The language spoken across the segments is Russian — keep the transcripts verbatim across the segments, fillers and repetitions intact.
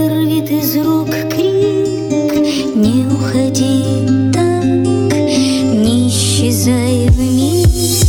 вырвет из рук крик. Не уходи так, не исчезай вмиг.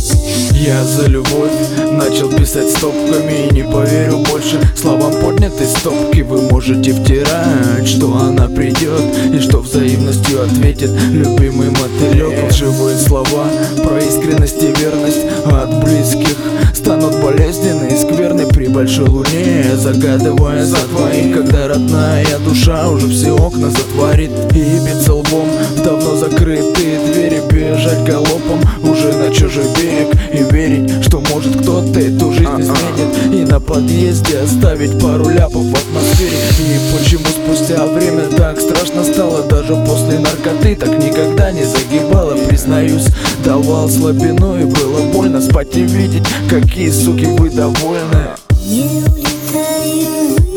Я за любовь начал писать стопками, и не поверю больше словам поднятой стопки. Вы можете втирать, что она придет и что взаимностью ответит любимый мотылек. Лживые слова про искренность и верность от близких станут болезненны и скверны при большой луне, загадывая за твоим, когда родная душа уже все окна затворит и биться лбом в давно закрытые двери. Бежать галопом уже на чужой берег и верить, что может кто-то эту жизнь изменит, и на подъезде оставить пару ляпов в атмосфере. И почему спустя время так страшно стало, даже после наркоты так никогда не загибало. Признаюсь, давал слабину и было больно спать и видеть, какие суки вы довольны. Не улетай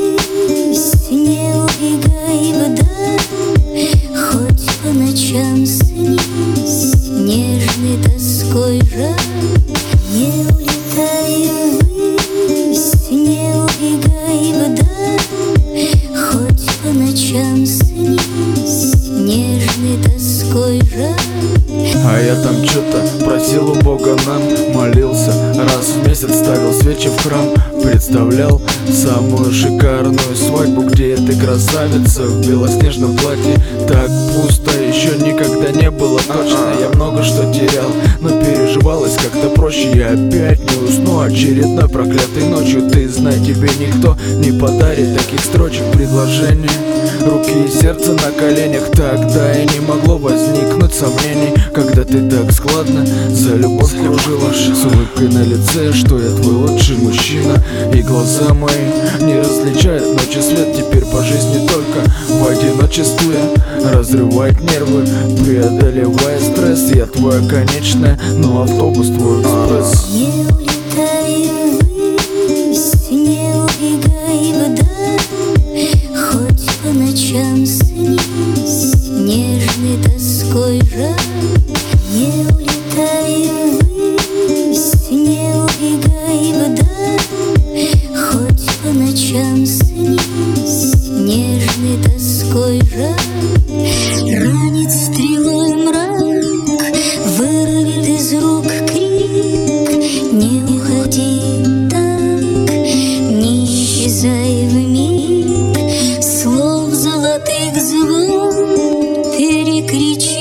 ввысь, не убегай вдаль, хоть по ночам снись нежной тоской жаль. Не улетай ввысь, не убегай вдаль, хоть по ночам снись нежной тоской жаль. А я там чё-то просил у Бога нам, молился, раз в месяц ставил свечи в храм, представлял самую шикарную свадьбу, где ты красавица в белоснежном платье. Так пусто еще никогда не было точно. Я много что терял, но переживалось как-то проще. Я опять не усну очередной проклятой ночью. Ты знай, тебе никто не подарит таких строчек. Предложение, руки и сердце на коленях. Тогда и не могло возникнуть сомнений, когда ты так складно за любовь кружилась, с улыбкой на лице, что я твой лучший мужчина. И глаза мои не различают ночи свет. Теперь по жизни только в одиночестве разрывает нервы, преодолевая стресс. Я твоя конечная, но автобус твой экспресс. Не улетай ввысь, не убегай вдаль, хоть по ночам снись нежной тоской жаль. Не улетай ввысь, не убегай вдаль, хоть по ночам снись нежной тоской жаль. Ранит стрелой мрак, вырвет из рук крик. Не уходи так, не исчезай вмиг. Слов золотых звон перекричи.